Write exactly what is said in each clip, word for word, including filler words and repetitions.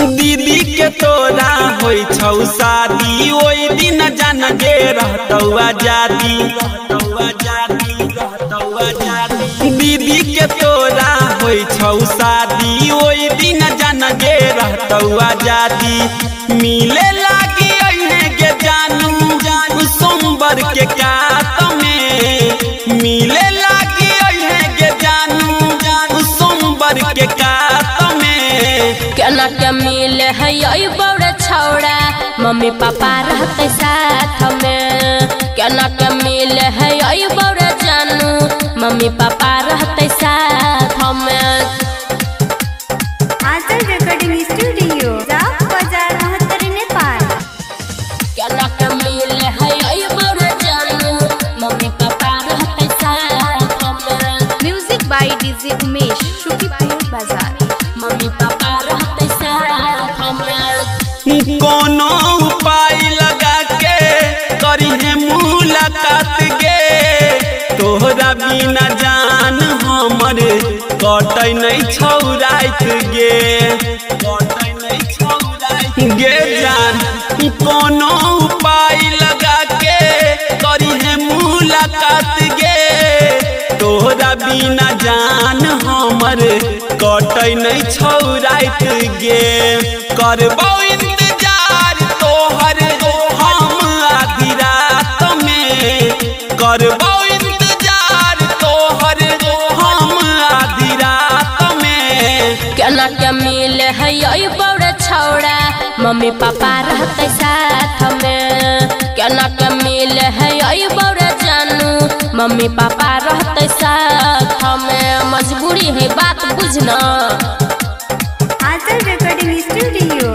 दीदी के तोरा होई छौ शादी ओई दिन जान गे रहतौ आजादी दीदी के तोरा होई छौ शादी ओई दिन जान गे रहतौ आजादी मिले लागी अइहे गे जानू जानू सोमवार के कात में मिले लागी अइहे गे जानू जानू सोमवार के कात में केना के मिले है ये बड़ा छौड़ा मम्मी पापा रहते साथ में केना के मिले है ये बड़ा जानू मम्मी पापा रहते साथ में। आंचल रिकॉर्डिंग स्टूडियो जाप बाजार महत्तर नेपाल। केना के मिले है ये बड़ा जानू मम्मी पापा रहते साथ में। Music by DJ Umesh Shukipur बाजार। मम्मी पापा रहते साथ में। कोनो उपाय लगा के करी है मुलाकात गे तोहरा बिना जान हमर कटै नहीं छौ रात गे कटै नहीं छौ रात गे जान कोनो उपाय लगा के करी है मुलाकात गे तोहरा बिना जान हमर कटै नहीं छौ रात गे करबौ इंतजार तोहर हम आधी रात में करबौ इंतजार तोहर हम आधी रात में। केना के मिले है ये बड़ा छौड़ा मम्मी पापा रहते साथ में केना के मिले है ये बड़ा जानू मम्मी पापा रहते साथ में। मजबूरी है बात बुझना। आंचल रिकॉर्डिंग स्टूडियो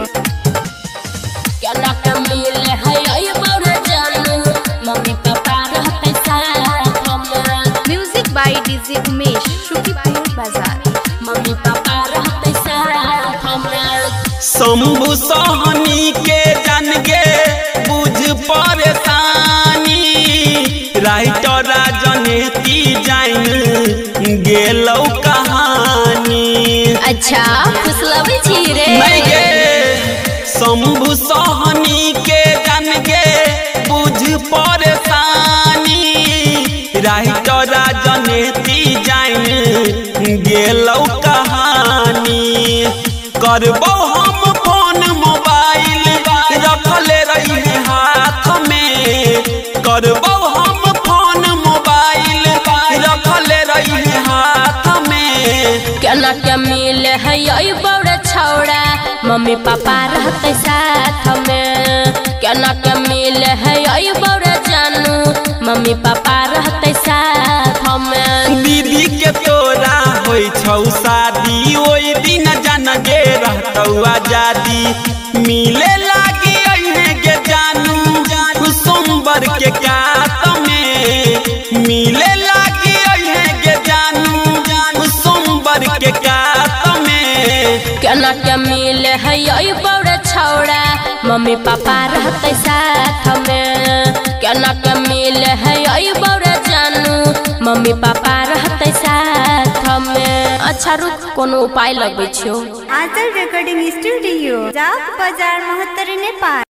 केना के मिले है ये बड़ा जानू मम्मी पापा रहते साथ में। Music by DJ Umesh Shukipur बाजार। मम्मी पापा रहते साथ में। शंभु सोहनी के जान गे बुझ परेशानी राइटर राजनीति जान गेलौ कहानी। अच्छा फुसलबै छी रे नहीं गे शंभु सोहनी के जान गे बुझ परेशानी राइटर राजनीति जान गेलौ कहानी। करबौ हम फोन मोबाइल रखले रही हाथ में करबौ हम फोन मोबाइल रखले रही हाथ में। केना के मिले है ये बड़ा छौड़ा मम्मी पापा रहते साथ में केना के मिले है ये बड़ा जानू मम्मी पापा रहते साथ में। दीदी के तोरा होई छौ शादी ओई दिन जान गे रहतौ आजादी मिले लागी अइहे गे जानू जानू सोमवार के कात में मिले लागी अइहे गे जानू जानू सोमवार के कात में। केना के मिले है ये बड़ा छौड़ा मम्मी पापा रहते साथ में केना के मिले है ये बड़ा जानू मम्मी पापा रहते साथ में। अच्छा रुक कोनो उपाय लगबै छियो। आंचल रिकॉर्डिंग स्टूडियो जाप बाजार महत्तर नेपाल।